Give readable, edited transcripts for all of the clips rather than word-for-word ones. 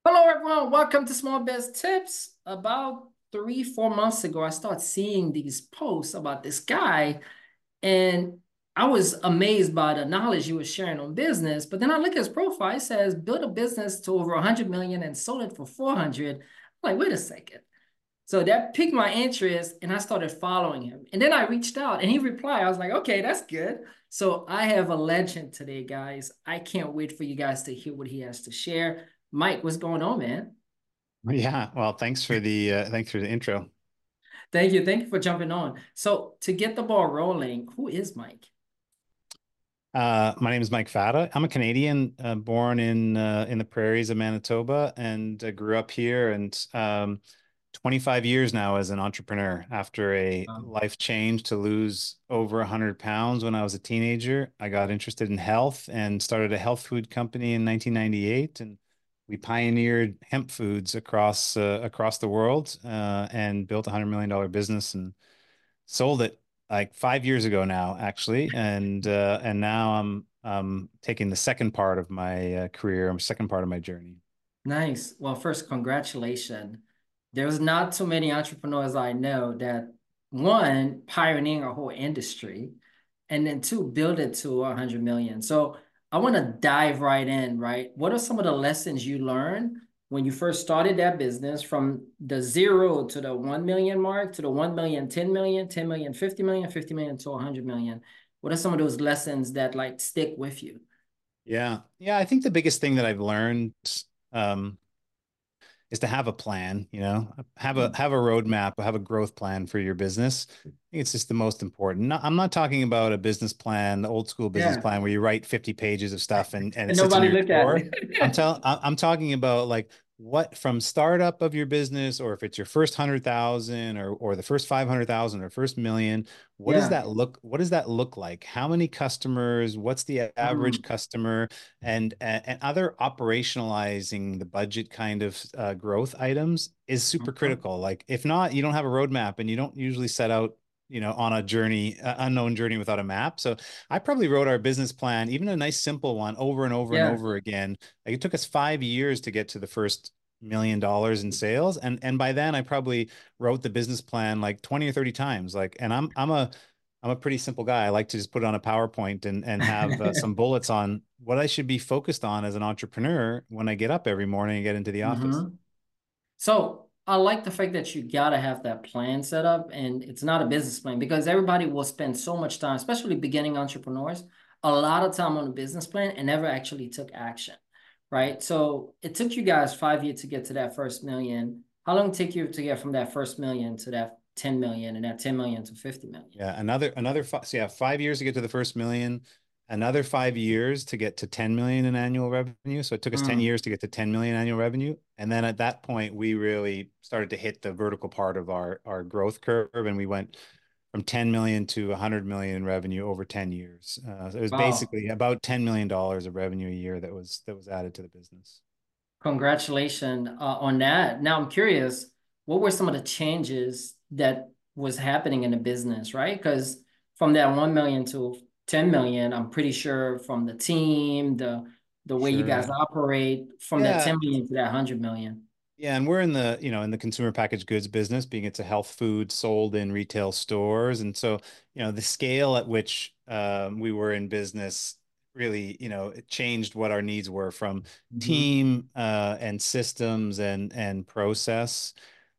Hello, everyone. Welcome to Small Biz Tips. About 3, 4 months ago, I started seeing these posts about this guy, and I was amazed by the knowledge he was sharing on business. But then I look at his profile, it says built a business to over 100 million and sold it for 400. I'm like, wait a second. So that piqued my interest, and I started following him. And then I reached out, and he replied. I was like, okay, that's good. So I have a legend today, guys. I can't wait for you guys to hear what he has to share. Mike, what's going on, man? Yeah, well, thanks for the intro. Thank you. Thank you for jumping on. So to get the ball rolling, who is Mike? My name is Mike Fata. I'm a Canadian, born in the prairies of Manitoba, and grew up here. And 25 years now as an entrepreneur. After a Um, life change to lose over 100 pounds when I was a teenager, I got interested in health and started a health food company in 1998, and we pioneered hemp foods across the world, and built $100 million business and sold it like 5 years ago now, actually, and now I'm taking the second part of my career, second part of my journey. nice. Well, first, congratulations. There's not too many entrepreneurs I know that one, pioneering a whole industry, and then two, build it to 100 million. So I want to dive right in, right? What are some of the lessons you learned when you first started that business from the zero to the 1 million mark to the 1 million, 10 million, 10 million, 50 million, 50 million to 100 million? What are some of those lessons that like stick with you? Yeah, I think the biggest thing that I've learned, um, is to have a plan, have a roadmap, have a growth plan for your business. I think it's just the most important. I'm not talking about a business plan, the old school business Yeah. plan where you write 50 pages of stuff and it And sits in nobody your look at drawer. it. I'm talking about like what from startup of your business, or if it's your first 100,000, or the first 500,000 or first million, Yeah. what does that look like? How many customers? What's the average Mm, customer? And other operationalizing the budget kind of growth items is super mhm. critical. Like if not, you don't have a roadmap, and you don't usually set out, on a journey, unknown journey without a map. So I probably wrote our business plan, even a nice simple one, over and over and Yeah. over again. Like it took us 5 years to get to the first $1 million in sales, and by then I probably wrote the business plan like 20 or 30 times. Like, and I'm a pretty simple guy. I like to just put it on a PowerPoint and have some bullets on what I should be focused on as an entrepreneur when I get up every morning and get into the office. hmm So I like the fact that you gotta have that plan set up, and it's not a business plan because everybody will spend so much time, especially beginning entrepreneurs, a lot of time on a business plan and never actually took action, right? So it took you guys 5 years to get to that first million. How long did it take you to get from that first million to that 10 million and that 10 million to 50 million? Yeah, another five, so yeah, 5 years to get to the first million, another 5 years to get to 10 million in annual revenue. So it took us 10 Mm. years to get to 10 million annual revenue. And then at that point, we really started to hit the vertical part of our growth curve, and we went from 10 million to 100 million in revenue over 10 years. So it was Wow. basically about $10 million of revenue a year that was added to the business. Congratulations on that. Now I'm curious, what were some of the changes that was happening in the business, right? Because from that 1 million to 10 million, I'm pretty sure from the team, the way you Sure, guys yeah. operate, from that Yeah, 10 million to that 100 million. yeah, and we're in the consumer packaged goods business, being it's a health food sold in retail stores. And so, the scale at which we were in business really, it changed what our needs were from Hmm. team, and systems and process.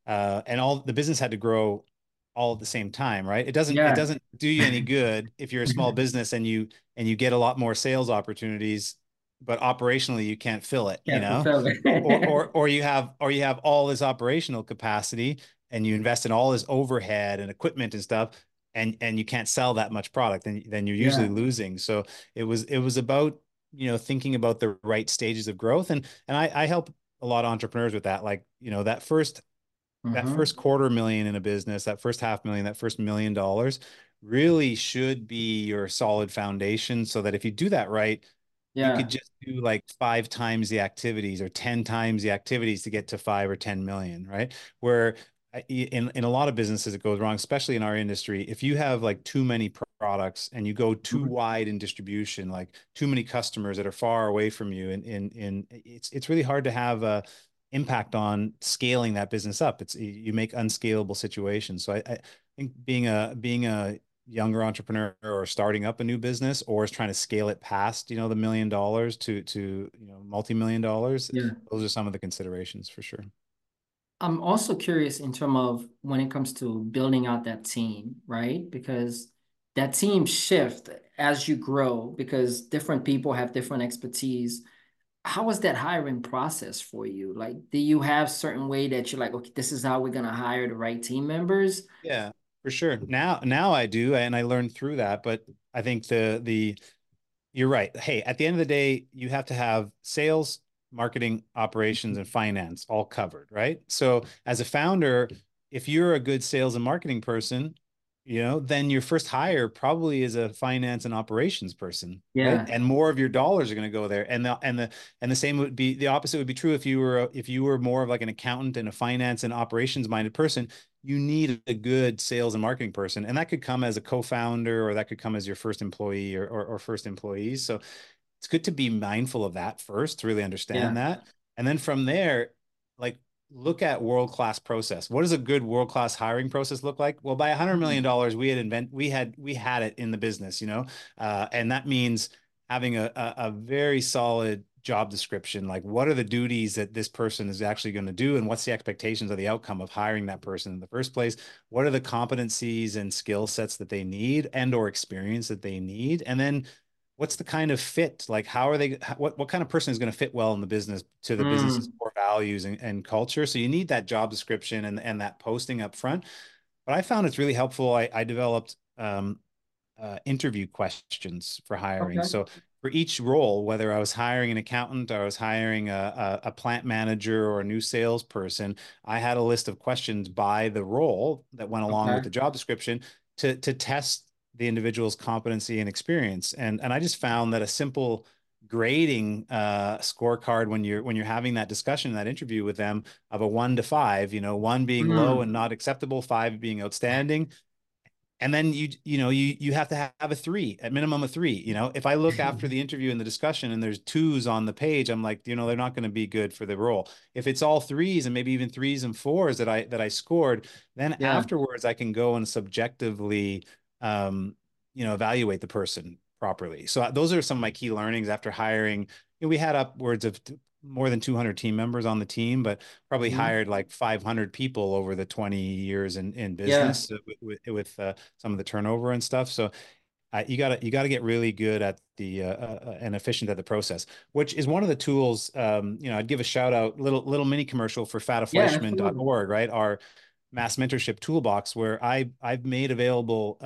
And all the business had to grow all at the same time, right? It Yeah. doesn't do you any good if you're a small business and you get a lot more sales opportunities, but operationally you can't fill it, Can't fulfill or it. or or you have all this operational capacity, and you invest in all this overhead and equipment and stuff, and you can't sell that much product, then you're usually Yeah. losing. So it was about, thinking about the right stages of growth, and I help a lot of entrepreneurs with that. Like, that first Hmm. quarter million in a business, that first half million, that first $1 million really should be your solid foundation, so that if you do that right, you could Yeah. just do like 5 times the activities or 10 times the activities to get to 5 or 10 million, right? Where in a lot of businesses it goes wrong, especially in our industry. If you have like too many products and you go too Mhm. wide in distribution, like too many customers that are far away from you, and it's really hard to have impact on scaling that business up. It's you make unscalable situations. So I think being a younger entrepreneur or starting up a new business or is trying to scale it past, the $1 million to multi-million dollars, Yeah. those are some of the considerations for sure. I'm also curious in terms of when it comes to building out that team, right? Because that team shift as you grow because different people have different expertise. How was that hiring process for you? Like, do you have certain way that you're like, okay, this is how we're gonna hire the right team members? Yeah, for sure. Now I do, and I learned through that. But I think the you're right. Hey, at the end of the day, you have to have sales, marketing, operations, and finance all covered, right? So as a founder, if you're a good sales and marketing person, then your first hire probably is a finance and operations person, right? Yeah. And more of your dollars are going to go there. And the same would be the opposite would be true if you were more of like an accountant and a finance and operations minded person. You need a good sales and marketing person. And that could come as a co-founder or that could come as your first employee or first employees. So it's good to be mindful of that first to really understand Yeah. that. And then from there, like look at world-class process. What does a good world-class hiring process look like? Well, by $100 million, we had it in the business, and that means having a very solid job description. Like, what are the duties that this person is actually going to do, and what's the expectations of the outcome of hiring that person in the first place? What are the competencies and skill sets that they need and/or experience that they need? And then what's the kind of fit? Like, how are they? What kind of person is going to fit well in the business to the business's Mm. core values and culture? So you need that job description and that posting up front. But I found it's really helpful. I developed interview questions for hiring. Okay. So for each role, whether I was hiring an accountant or I was hiring a plant manager or a new salesperson, I had a list of questions by the role that went along with Okay. the job description to test the individual's competency and experience. And I just found that a simple grading scorecard when you're having that discussion, that interview with them of a 1 to 5, one being low and Mm. not acceptable, 5 being outstanding, and then you have to have a 3, at minimum a 3. If I look after the interview and the discussion and there's 2s on the page, I'm like, they're not going to be good for the role. If it's all 3s and maybe even 3s and 4s that I scored, then Yeah. afterwards I can go and subjectively um evaluate the person properly. So those are some of my key learnings after hiring. We had upwards of more than 200 team members on the team, but probably Mhm. hired like 500 people over the 20 years in Yeah. business with some of the turnover and stuff. So you gotta get really good at the and efficient at the process, which is one of the tools. I'd give a shout out, little mini commercial for Yeah, absolutely. fatafleischmann.org, right? Our mass mentorship toolbox where I've made available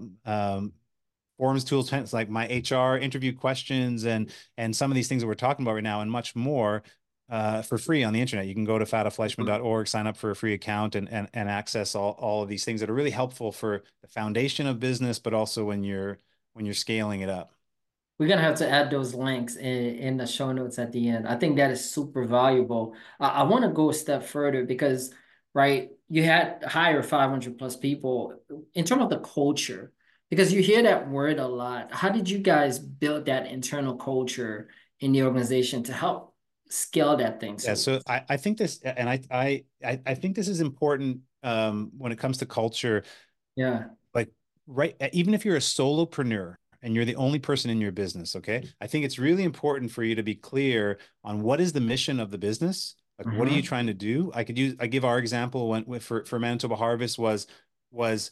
forms, tools, like my HR interview questions and some of these things that we're talking about right now and much more for free on the internet. You can go to fatafleischmann.org, sign up for a free account and access all of these things that are really helpful for the foundation of business, but also when you're scaling it up. We're gonna have to add those links in the show notes at the end. I think that is super valuable. I want to go a step further because, right, you had hire 500 plus people in terms of the culture, because you hear that word a lot. How did you guys build that internal culture in the organization to help scale that thing? Yeah, So, so I think this, and I think this is important when it comes to culture. yeah, Like, right, even if you're a solopreneur and you're the only person in your business, okay, I think it's really important for you to be clear on what is the mission of the business. Like, what are you hmm, trying to do? I give our example for Manitoba Harvest was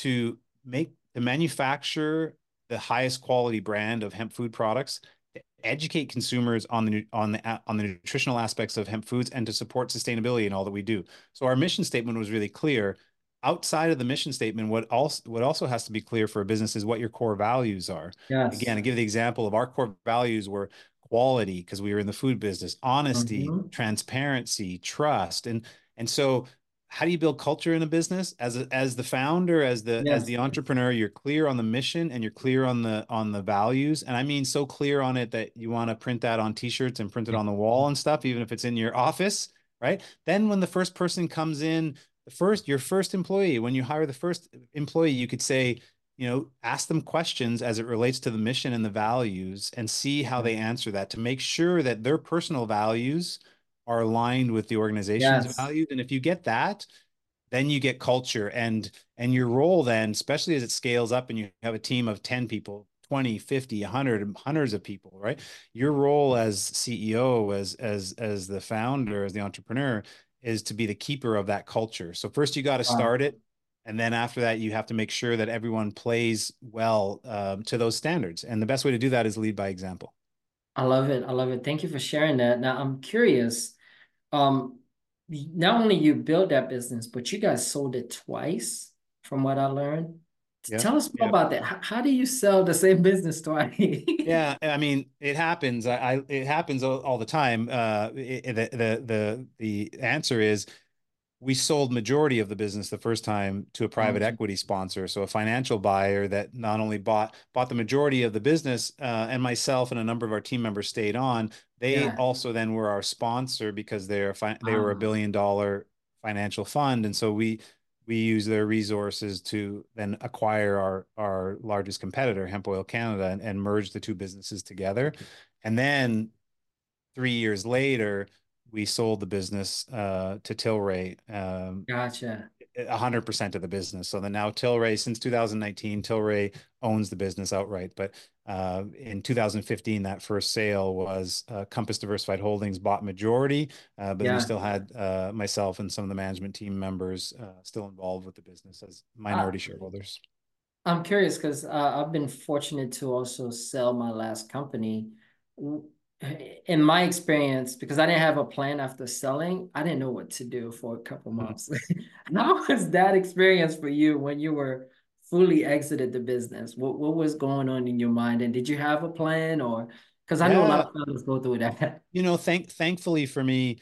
to manufacture the highest quality brand of hemp food products, to educate consumers on the nutritional aspects of hemp foods, and to support sustainability in all that we do. So our mission statement was really clear. Outside of the mission statement, what also has to be clear for a business is what your core values are. yes, Again, I give the example of our core values were quality, because we were in the food business, honesty, hmm, transparency, trust. And so how do you build culture in a business? As the founder, as the yes, entrepreneur, you're clear on the mission and you're clear on the values. And I mean so clear on it that you want to print that on t-shirts and print it on the wall and stuff, even if it's in your office, right? Then when the first person comes in, your first employee, when you hire the first employee, you could say, ask them questions as it relates to the mission and the values and see how they answer that, to make sure that their personal values are aligned with the organization's Yes. values. And if you get that, then you get culture and your role then, especially as it scales up and you have a team of 10 people, 20, 50, 100, hundreds of people, right? Your role as CEO, as the founder, as the entrepreneur is to be the keeper of that culture. So first you got to Wow. start it. And then after that, you have to make sure that everyone plays well to those standards. And the best way to do that is lead by example. I love it. I love it. Thank you for sharing that. Now I'm curious. Um, Not only you built that business, but you guys sold it twice, from what I learned. Yeah. Tell us more Yeah. about that. How do you sell the same business twice? Yeah, I mean, it happens. It happens all the time. The answer is we sold majority of the business the first time to a private Gotcha. equity sponsor, so a financial buyer that not only bought the majority of the business, and myself and a number of our team members stayed on. They Yeah. also then were our sponsor because they were a Ah, billion-dollar financial fund, and so we use their resources to then acquire our largest competitor, Hemp Oil Canada, and merge the two businesses together. And then 3 years later, we sold the business to Tilray, gotcha. 100% of the business. So then now Tilray, since 2019, Tilray owns the business outright. But in 2015, that first sale was Compass Diversified Holdings bought majority, but then you Yeah. still had myself and some of the management team members still involved with the business as I, minority shareholders. I'm curious because I've been fortunate to also sell my last company. W- In my experience, because I didn't have a plan after selling, I didn't know what to do for a couple Mhm. months. How was that experience for you when you were fully exited the business? What was going on in your mind? And did you have a plan or because I know a lot Yeah, of founders go through that. thankfully for me,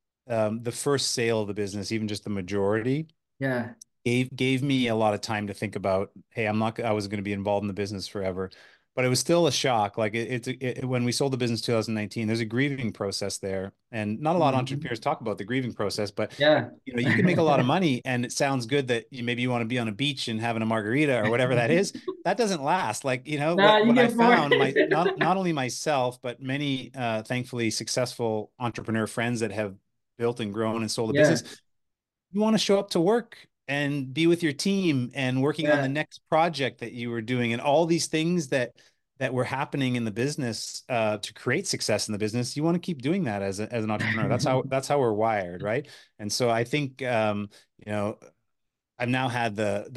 the first sale of the business, even just the majority, Yeah. gave me a lot of time to think about, hey, I was going to be involved in the business forever. But it was still a shock. Like when we sold the business 2019, there's a grieving process there. And not a lot of Mhm. entrepreneurs talk about the grieving process, but Yeah. you can make a lot of money and it sounds good that maybe you want to be on a beach and having a margarita or whatever that is. That doesn't last. Like, Nah, you what I get more. found, not only myself, but many thankfully successful entrepreneur friends that have built and grown and sold a Yeah. business, you want to show up to work and be with your team and working on the Yeah. next project that you were doing and all these things that were happening in the business to create success in the business. You want to keep doing that as an entrepreneur. That's how we're wired, right? And so I think you know I've now had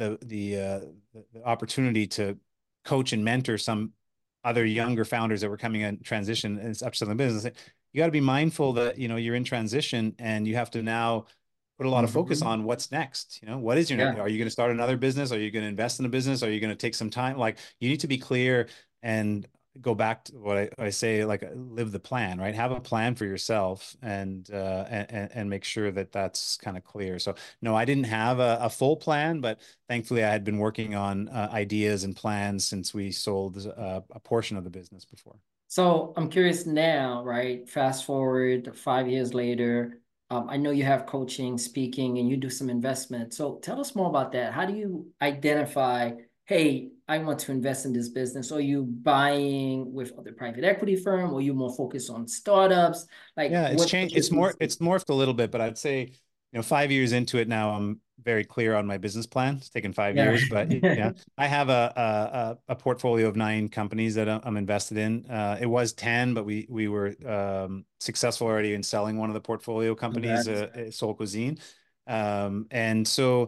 the opportunity to coach and mentor some other younger founders that were coming in transition and it's up to the business. You got to be mindful that you're in transition and you have to now put a lot of focus Mhm. on what's next. What is your next? Yeah. Are you going to start another business? Are you going to invest in a business? Are you going to take some time? Like you need to be clear and go back to what I say, like live the plan, right? Have a plan for yourself and make sure that that's kind of clear. So no, I didn't have a full plan, but thankfully I had been working on ideas and plans since we sold a portion of the business before. So I'm curious now, right? Fast forward 5 years later. I know you have coaching, speaking, and you do some investment. So tell us more about that. How do you identify, hey, I want to invest in this business? Are you buying with other private equity firm or you more focused on startups? Like Yeah, it's changed. what's your thing? It's morphed a little bit, but I'd say, 5 years into it now, I'm very clear on my business plan. It's taken five Yeah. years, but yeah, I have a portfolio of 9 companies that I'm invested in. It was 10, but we were successful already in selling one of the portfolio companies, Congrats. Soul Cuisine. And so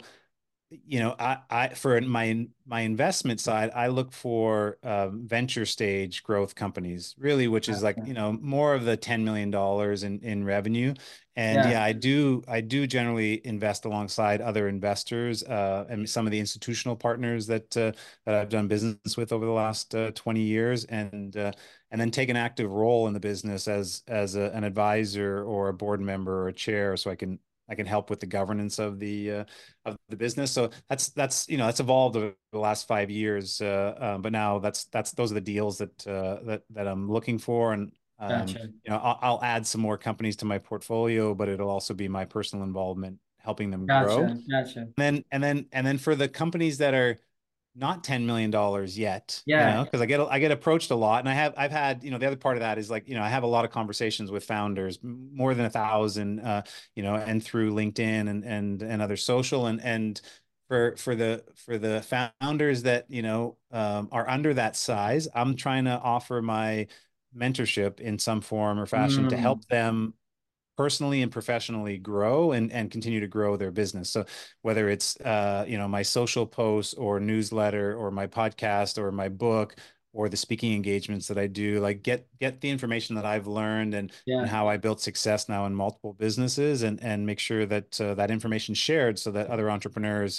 I for my investment side, I look for venture stage growth companies, really, which is like, Gotcha. more of the $10 million in revenue. And Yeah. yeah, I do generally invest alongside other investors and some of the institutional partners that I've done business with over the last 20 years, and then take an active role in the business as an advisor or a board member or a chair, so I can help with the governance of the business. So that's evolved over the last 5 years. But now those are the deals that I'm looking for, and Gotcha. I'll add some more companies to my portfolio, but it'll also be my personal involvement helping them grow. Gotcha. Gotcha. And then for the companies that are not $10 million yet, Yeah. because I get approached a lot, and I've had, the other part of that is like, I have a lot of conversations with founders, more than 1,000, and through LinkedIn and other social, and for the founders that are under that size, I'm trying to offer my mentorship in some form or fashion to Mm, help them personally and professionally grow and continue to grow their business. So whether it's my social posts or newsletter or my podcast or my book or the speaking engagements that I do, like get the information that I've learned and yeah. how I built success now in multiple businesses and make sure that that information shared so that other entrepreneurs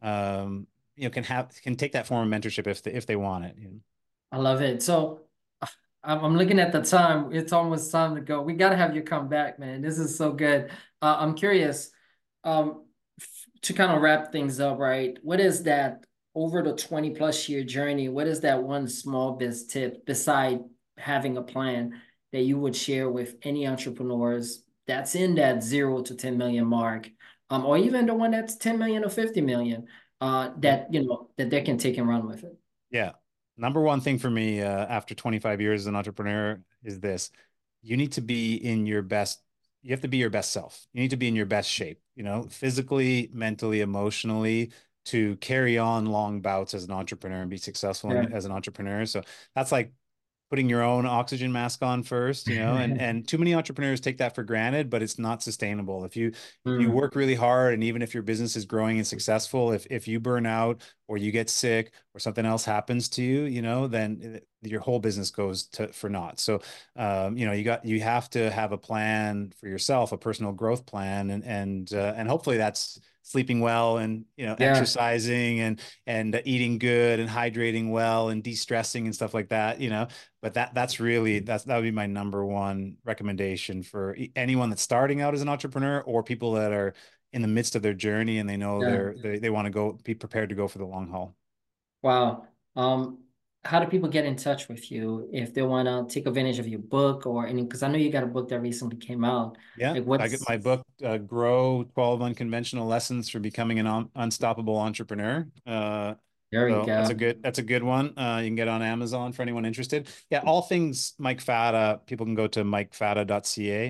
can take that form of mentorship if they want it. I love it. So I'm looking at the time. It's almost time to go. We got to have you come back, man. This is so good. I'm curious, to kind of wrap things up, right? What is that over the 20 plus year journey? What is that one small biz tip beside having a plan that you would share with any entrepreneurs that's in that 0 to 10 million mark, or even the one that's 10 million or 50 million, Yeah. that that they can take and run with it? Yeah. Number one thing for me after 25 years as an entrepreneur is this. You need to be in your best, you have to be your best self. You need to be in your best shape, physically, mentally, emotionally, to carry on long bouts as an entrepreneur and be successful Yeah. as an entrepreneur. So that's like putting your own oxygen mask on first, and too many entrepreneurs take that for granted, but it's not sustainable. If you Mm, work really hard, and even if your business is growing and successful, if you burn out or you get sick or something else happens to you, then your whole business goes to for naught. So you have to have a plan for yourself, a personal growth plan, and hopefully that's sleeping well and yeah. exercising and eating good and hydrating well and de-stressing and stuff like that. But that would be my number one recommendation for anyone that's starting out as an entrepreneur or people that are in the midst of their journey and they know Yeah. they want to be prepared to go for the long haul. Wow. How do people get in touch with you if they want to take advantage of your book or any? Because I know you got a book that recently came out. Yeah, Like, I get what's my book, Grow 12 Unconventional Lessons for Becoming an Unstoppable Entrepreneur. there we So that's a go. good one. You can get on Amazon for anyone interested. Yeah, all things Mike Fata. People can go to mikefata.ca,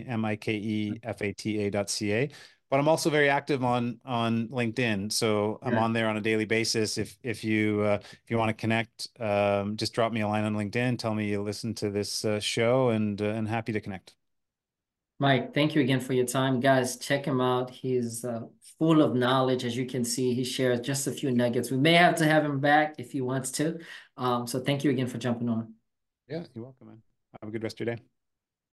mikefata.ca. But I'm also very active on LinkedIn, so I'm Yeah. on there on a daily basis. If you want to connect, just drop me a line on LinkedIn. Tell me you listen to this show, and happy to connect. Mike, thank you again for your time. Guys, check him out. He's full of knowledge. As you can see, he shares just a few nuggets. We may have to have him back if he wants to. So thank you again for jumping on. Yeah, you're welcome, man. Have a good rest of your day.